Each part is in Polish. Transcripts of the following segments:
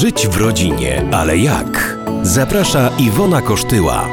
Żyć w rodzinie, ale jak? Zaprasza Iwona Kosztyła.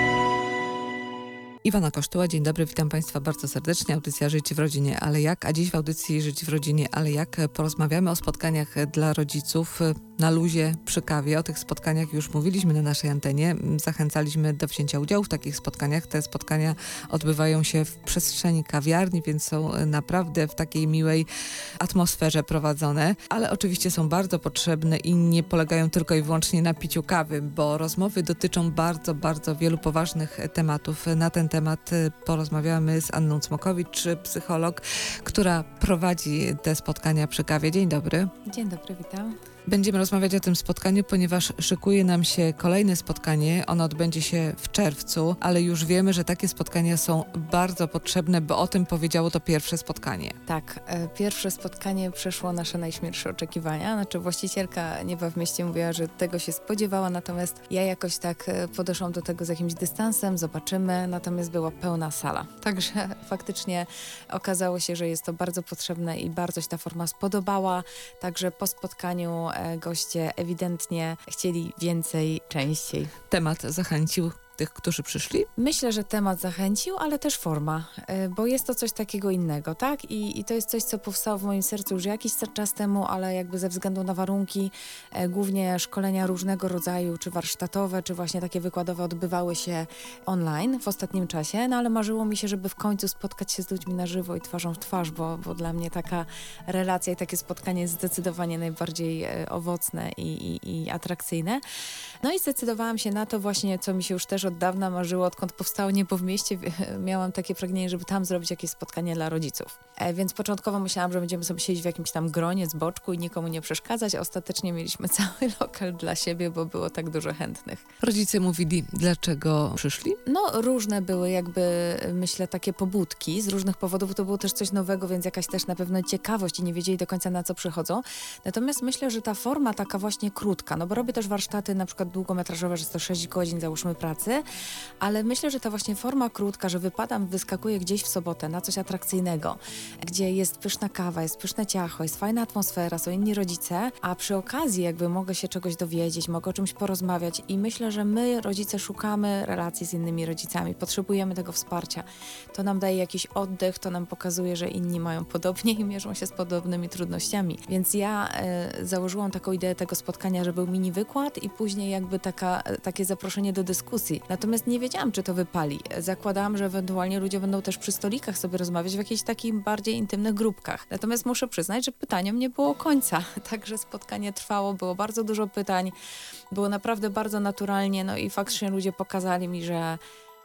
Iwona Kosztyła, dzień dobry, witam Państwa bardzo serdecznie. Audycja Żyć w rodzinie, ale jak? A dziś w audycji Żyć w rodzinie, ale jak? Porozmawiamy o spotkaniach dla rodziców na luzie przy kawie. O tych spotkaniach już mówiliśmy na naszej antenie. Zachęcaliśmy do wzięcia udziału w takich spotkaniach. Te spotkania odbywają się w przestrzeni kawiarni, więc są naprawdę w takiej miłej atmosferze prowadzone. Ale oczywiście są bardzo potrzebne i nie polegają tylko i wyłącznie na piciu kawy, bo rozmowy dotyczą bardzo wielu poważnych tematów. Na ten temat porozmawiamy z Anną Cmokowicz, psycholog, która prowadzi te spotkania przy kawie. Dzień dobry. Dzień dobry, witam. Będziemy rozmawiać o tym spotkaniu, ponieważ szykuje nam się kolejne spotkanie. Ono odbędzie się w czerwcu, ale już wiemy, że takie spotkania są bardzo potrzebne, bo o tym powiedziało to pierwsze spotkanie. Tak, pierwsze spotkanie przeszło nasze najśmielsze oczekiwania. Znaczy właścicielka Nieba w mieście mówiła, że tego się spodziewała, natomiast ja jakoś tak podeszłam do tego z jakimś dystansem, zobaczymy, natomiast była pełna sala. Także faktycznie okazało się, że jest to bardzo potrzebne i bardzo się ta forma spodobała. Także po spotkaniu goście ewidentnie chcieli więcej, częściej. Temat zachęcił tych, którzy przyszli? Myślę, że temat zachęcił, ale też forma, bo jest to coś takiego innego, tak? I to jest coś, co powstało w moim sercu już jakiś czas temu, ale jakby ze względu na warunki, głównie szkolenia różnego rodzaju, czy warsztatowe, czy właśnie takie wykładowe odbywały się online w ostatnim czasie, no ale marzyło mi się, żeby w końcu spotkać się z ludźmi na żywo i twarzą w twarz, bo dla mnie taka relacja i takie spotkanie jest zdecydowanie najbardziej owocne i atrakcyjne. No i zdecydowałam się na to właśnie, co mi się już też od dawna marzyło, odkąd powstało Niebo w mieście, miałam takie pragnienie, żeby tam zrobić jakieś spotkanie dla rodziców. Więc początkowo myślałam, że będziemy sobie siedzieć w jakimś tam gronie z boczku i nikomu nie przeszkadzać. Ostatecznie mieliśmy cały lokal dla siebie, bo było tak dużo chętnych. Rodzice mówili, dlaczego przyszli? No różne były jakby, myślę, takie pobudki. Z różnych powodów to było też coś nowego, więc jakaś też na pewno ciekawość i nie wiedzieli do końca, na co przychodzą. Natomiast myślę, że ta forma taka właśnie krótka, no bo robię też warsztaty na przykład długometrażowe, że jest to 6 godzin, załóżmy, pracy, ale myślę, że ta właśnie forma krótka, że wyskakuję gdzieś w sobotę na coś atrakcyjnego, gdzie jest pyszna kawa, jest pyszne ciacho, jest fajna atmosfera, są inni rodzice, a przy okazji jakby mogę się czegoś dowiedzieć, mogę o czymś porozmawiać i myślę, że my, rodzice, szukamy relacji z innymi rodzicami, potrzebujemy tego wsparcia. To nam daje jakiś oddech, to nam pokazuje, że inni mają podobnie i mierzą się z podobnymi trudnościami. Więc ja założyłam taką ideę tego spotkania, że był mini wykład i później jakby takie zaproszenie do dyskusji. Natomiast nie wiedziałam, czy to wypali. Zakładałam, że ewentualnie ludzie będą też przy stolikach sobie rozmawiać w jakichś takich bardziej intymnych grupkach. Natomiast muszę przyznać, że pytaniem nie było końca. Także spotkanie trwało, było bardzo dużo pytań, było naprawdę bardzo naturalnie, no i faktycznie ludzie pokazali mi, że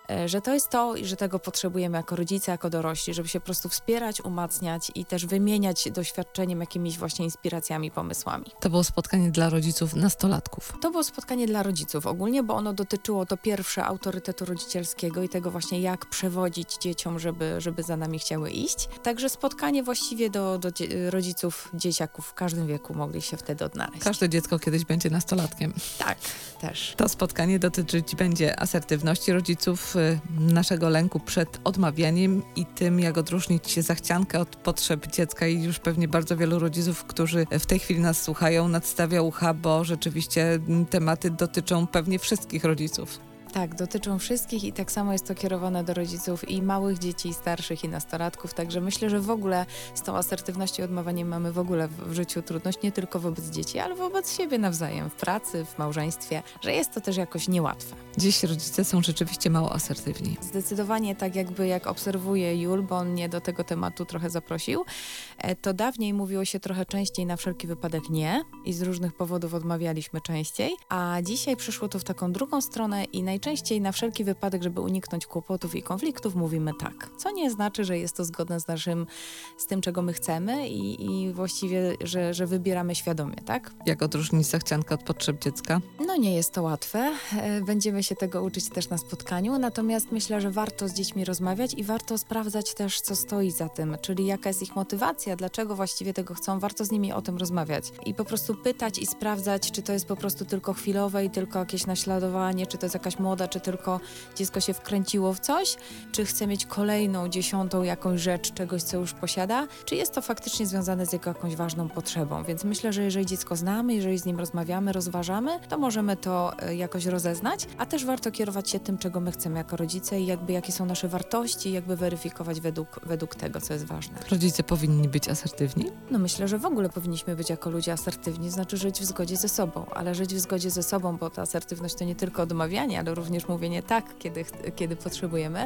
to jest to i że tego potrzebujemy jako rodzice, jako dorośli, żeby się po prostu wspierać, umacniać i też wymieniać doświadczeniem, jakimiś właśnie inspiracjami, pomysłami. To było spotkanie dla rodziców nastolatków. To było spotkanie dla rodziców ogólnie, bo ono dotyczyło to pierwsze autorytetu rodzicielskiego i tego właśnie, jak przewodzić dzieciom, żeby za nami chciały iść. Także spotkanie właściwie do rodziców, dzieciaków w każdym wieku mogli się wtedy odnaleźć. Każde dziecko kiedyś będzie nastolatkiem. Tak, też. To spotkanie dotyczyć będzie asertywności rodziców, naszego lęku przed odmawianiem i tym, jak odróżnić zachciankę od potrzeb dziecka i już pewnie bardzo wielu rodziców, którzy w tej chwili nas słuchają, nadstawia ucha, bo rzeczywiście tematy dotyczą pewnie wszystkich rodziców. Tak, dotyczą wszystkich i tak samo jest to kierowane do rodziców i małych dzieci, i starszych, i nastolatków, także myślę, że w ogóle z tą asertywnością i odmawianiem mamy w ogóle w życiu trudność, nie tylko wobec dzieci, ale wobec siebie nawzajem, w pracy, w małżeństwie, że jest to też jakoś niełatwe. Dziś rodzice są rzeczywiście mało asertywni. Zdecydowanie tak jak obserwuję Jul, bo on mnie do tego tematu trochę zaprosił, to dawniej mówiło się trochę częściej na wszelki wypadek nie i z różnych powodów odmawialiśmy częściej, a dzisiaj przyszło to w taką drugą stronę i najczęściej na wszelki wypadek, żeby uniknąć kłopotów i konfliktów, mówimy tak. Co nie znaczy, że jest to zgodne z tym, czego my chcemy i właściwie, że wybieramy świadomie, tak? Jak odróżnić zachciankę od potrzeb dziecka? No nie jest to łatwe. Będziemy się tego uczyć też na spotkaniu, natomiast myślę, że warto z dziećmi rozmawiać i warto sprawdzać też, co stoi za tym, czyli jaka jest ich motywacja, dlaczego właściwie tego chcą. Warto z nimi o tym rozmawiać i po prostu pytać i sprawdzać, czy to jest po prostu tylko chwilowe i tylko jakieś naśladowanie, czy to jest jakaś moda, czy tylko dziecko się wkręciło w coś, czy chce mieć kolejną, 10. jakąś rzecz, czegoś, co już posiada, czy jest to faktycznie związane z jego jakąś ważną potrzebą. Więc myślę, że jeżeli dziecko znamy, jeżeli z nim rozmawiamy, rozważamy, to możemy to jakoś rozeznać, a też warto kierować się tym, czego my chcemy jako rodzice i jakby jakie są nasze wartości, jakby weryfikować według tego, co jest ważne. Rodzice powinni być asertywni? No myślę, że w ogóle powinniśmy być jako ludzie asertywni, znaczy żyć w zgodzie ze sobą, ale żyć w zgodzie ze sobą, bo ta asertywność to nie tylko odmawianie, ale również mówienie tak, kiedy potrzebujemy,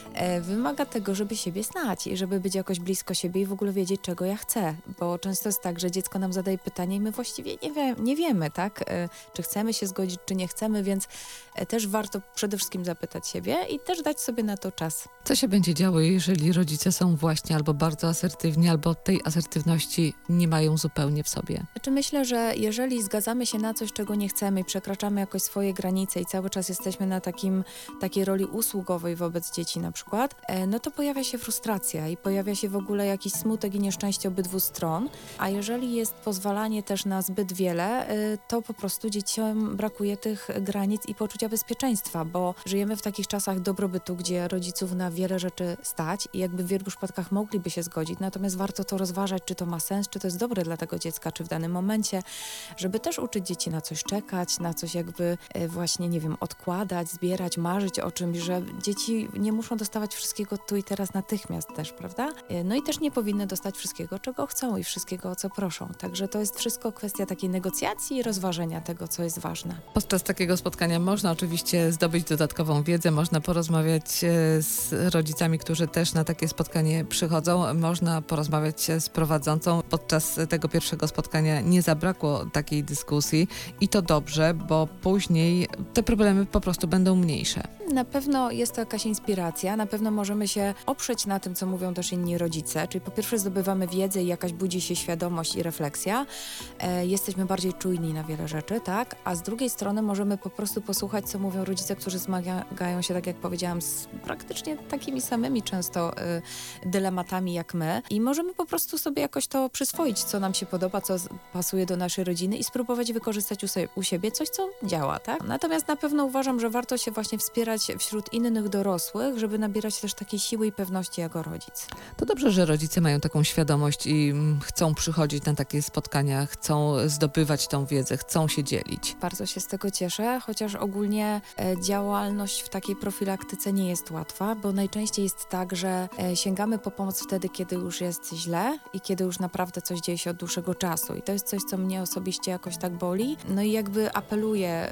wymaga tego, żeby siebie znać i żeby być jakoś blisko siebie i w ogóle wiedzieć, czego ja chcę, bo często jest tak, że dziecko nam zadaje pytanie i my właściwie nie wiemy, tak, czy chcemy się zgodzić, czy nie chcemy, więc też warto przede wszystkim zapytać siebie i też dać sobie na to czas. Co się będzie działo, jeżeli rodzice są właśnie albo bardzo asertywni, albo tej asertywności nie mają zupełnie w sobie? Znaczy myślę, że jeżeli zgadzamy się na coś, czego nie chcemy i przekraczamy jakoś swoje granice i cały czas jesteśmy na takiej roli usługowej wobec dzieci na przykład, no to pojawia się frustracja i pojawia się w ogóle jakiś smutek i nieszczęście obydwu stron, a jeżeli jest pozwalanie też na zbyt wiele, to po prostu dzieciom brakuje tych granic i poczucia bezpieczeństwa, bo żyjemy w takich czasach dobrobytu, gdzie rodziców na wiele rzeczy stać i jakby w wielu przypadkach mogliby się zgodzić, natomiast warto to rozważać, czy to ma sens, czy to jest dobre dla tego dziecka, czy w danym momencie, żeby też uczyć dzieci na coś czekać, na coś jakby właśnie, nie wiem, odkładać, zbierać, marzyć o czymś, że dzieci nie muszą dostawać wszystkiego tu i teraz natychmiast też, prawda? No i też nie powinny dostać wszystkiego, czego chcą i wszystkiego, o co proszą. Także to jest wszystko kwestia takiej negocjacji i rozważenia tego, co jest ważne. Podczas takiego spotkania można oczywiście zdobyć dodatkową wiedzę, można porozmawiać z rodzicami, którzy też na takie spotkanie przychodzą, można porozmawiać z prowadzącą. Podczas tego pierwszego spotkania nie zabrakło takiej dyskusji i to dobrze, bo później te problemy po prostu będą mniejsze. Na pewno jest to jakaś inspiracja, na pewno możemy się oprzeć na tym, co mówią też inni rodzice, czyli po pierwsze zdobywamy wiedzę i jakaś budzi się świadomość i refleksja, jesteśmy bardziej czujni na wiele rzeczy, tak, a z drugiej strony możemy po prostu posłuchać, co mówią rodzice, którzy zmagają się, tak jak powiedziałam, z praktycznie takimi samymi często dylematami jak my i możemy po prostu sobie jakoś to przyswoić, co nam się podoba, co pasuje do naszej rodziny i spróbować wykorzystać u siebie coś, co działa, tak. Natomiast na pewno uważam, że warto się właśnie wspierać wśród innych dorosłych, żeby nabierać też takiej siły i pewności jako rodzic. To dobrze, że rodzice mają taką świadomość i chcą przychodzić na takie spotkania, chcą zdobywać tą wiedzę, chcą się dzielić. Bardzo się z tego cieszę, chociaż ogólnie działalność w takiej profilaktyce nie jest łatwa, bo najczęściej jest tak, że sięgamy po pomoc wtedy, kiedy już jest źle i kiedy już naprawdę coś dzieje się od dłuższego czasu. I to jest coś, co mnie osobiście jakoś tak boli. No i jakby apeluję,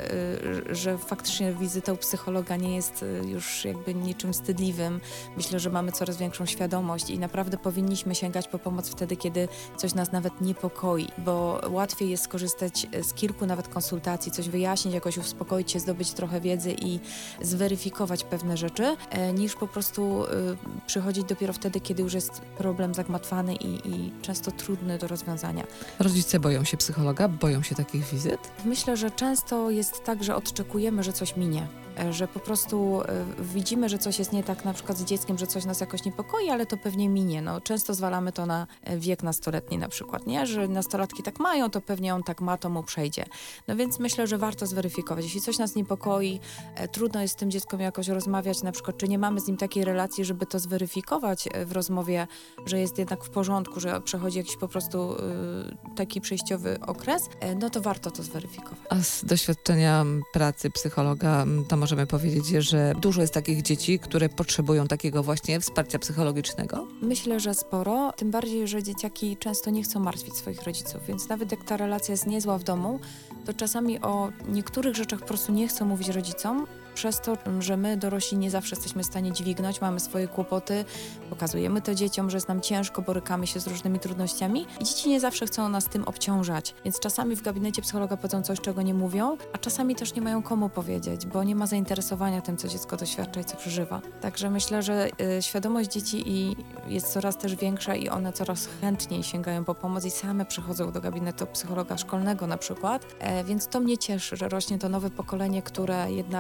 że faktycznie wizyta u psychologa nie jest już jakby niczym wstydliwym. Myślę, że mamy coraz większą świadomość i naprawdę powinniśmy sięgać po pomoc wtedy, kiedy coś nas nawet niepokoi, bo łatwiej jest skorzystać z kilku nawet konsultacji, coś wyjaśnić, jakoś uspokoić się, zdobyć trochę wiedzy i zweryfikować pewne rzeczy, niż po prostu przychodzić dopiero wtedy, kiedy już jest problem zagmatwany i często trudny do rozwiązania. Rodzice boją się psychologa, boją się takich wizyt? Myślę, że często jest tak, że odczekujemy, że coś minie. Że po prostu widzimy, że coś jest nie tak na przykład z dzieckiem, że coś nas jakoś niepokoi, ale to pewnie minie. No, często zwalamy to na wiek nastoletni na przykład, nie? Że nastolatki tak mają, to pewnie on tak ma, to mu przejdzie. No więc myślę, że warto zweryfikować. Jeśli coś nas niepokoi, trudno jest z tym dzieckiem jakoś rozmawiać, na przykład, czy nie mamy z nim takiej relacji, żeby to zweryfikować w rozmowie, że jest jednak w porządku, że przechodzi jakiś po prostu taki przejściowy okres, no to warto to zweryfikować. A z doświadczenia pracy psychologa to możemy powiedzieć, że dużo jest takich dzieci, które potrzebują takiego właśnie wsparcia psychologicznego? Myślę, że sporo, tym bardziej, że dzieciaki często nie chcą martwić swoich rodziców, więc nawet jak ta relacja jest niezła w domu, to czasami o niektórych rzeczach po prostu nie chcą mówić rodzicom, przez to, że my dorośli nie zawsze jesteśmy w stanie dźwignąć, mamy swoje kłopoty, pokazujemy to dzieciom, że jest nam ciężko, borykamy się z różnymi trudnościami i dzieci nie zawsze chcą nas tym obciążać, więc czasami w gabinecie psychologa powiedzą coś, czego nie mówią, a czasami też nie mają komu powiedzieć, bo nie ma zainteresowania tym, co dziecko doświadcza i co przeżywa. Także myślę, że świadomość dzieci jest coraz też większa i one coraz chętniej sięgają po pomoc i same przychodzą do gabinetu psychologa szkolnego na przykład, więc to mnie cieszy, że rośnie to nowe pokolenie, które jednak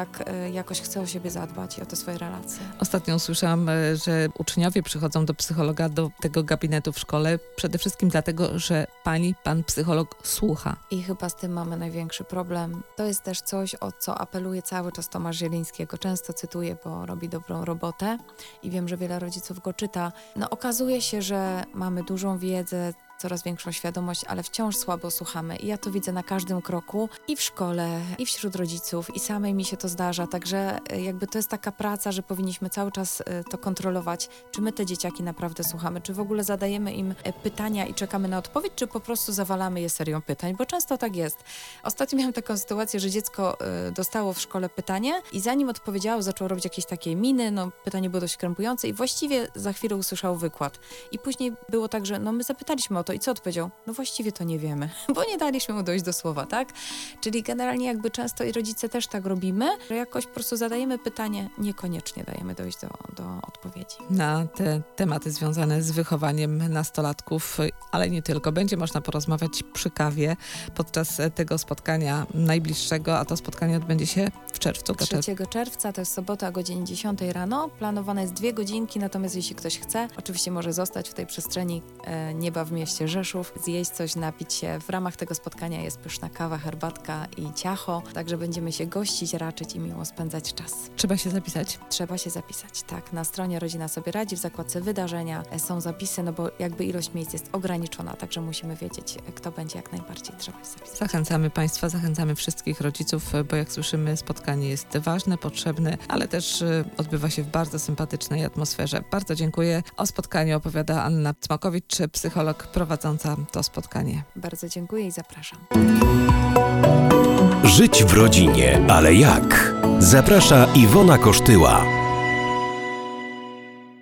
jakoś chce o siebie zadbać i o te swoje relacje. Ostatnio usłyszałam, że uczniowie przychodzą do psychologa, do tego gabinetu w szkole, przede wszystkim dlatego, że pan psycholog słucha. I chyba z tym mamy największy problem. To jest też coś, o co apeluje cały czas Tomasz Zielińskiego. Często cytuję, bo robi dobrą robotę i wiem, że wiele rodziców go czyta. No okazuje się, że mamy dużą wiedzę, coraz większą świadomość, ale wciąż słabo słuchamy. I ja to widzę na każdym kroku i w szkole, i wśród rodziców, i samej mi się to zdarza. Także jakby to jest taka praca, że powinniśmy cały czas to kontrolować, czy my te dzieciaki naprawdę słuchamy, czy w ogóle zadajemy im pytania i czekamy na odpowiedź, czy po prostu zawalamy je serią pytań, bo często tak jest. Ostatnio miałam taką sytuację, że dziecko dostało w szkole pytanie i zanim odpowiedziało, zaczęło robić jakieś takie miny, no pytanie było dość krępujące i właściwie za chwilę usłyszał wykład. I później było tak, że no my zapytaliśmy o to i co odpowiedział? No właściwie to nie wiemy, bo nie daliśmy mu dojść do słowa, tak? Czyli generalnie jakby często i rodzice też tak robimy, że jakoś po prostu zadajemy pytanie, niekoniecznie dajemy dojść do odpowiedzi. Na te tematy związane z wychowaniem nastolatków, ale nie tylko, będzie można porozmawiać przy kawie podczas tego spotkania najbliższego, a to spotkanie odbędzie się w czerwcu. 3 czerwca, to jest sobota o godzinie 10 rano. Planowane jest 2 godzinki, natomiast jeśli ktoś chce, oczywiście może zostać w tej przestrzeni nieba w mieście Rzeszów, zjeść coś, napić się. W ramach tego spotkania jest pyszna kawa, herbatka i ciacho, także będziemy się gościć, raczyć i miło spędzać czas. Trzeba się zapisać. Trzeba się zapisać, tak. Na stronie Rodzina Sobie Radzi, w zakładce wydarzenia są zapisy, no bo jakby ilość miejsc jest ograniczona, także musimy wiedzieć, kto będzie, jak najbardziej trzeba się zapisać. Zachęcamy Państwa, zachęcamy wszystkich rodziców, bo jak słyszymy, spotkanie jest ważne, potrzebne, ale też odbywa się w bardzo sympatycznej atmosferze. Bardzo dziękuję. O spotkaniu opowiada Anna Cmakowicz, psycholog prowadząca to spotkanie. Bardzo dziękuję i zapraszam. Żyć w rodzinie, ale jak? Zaprasza Iwona Kosztyła.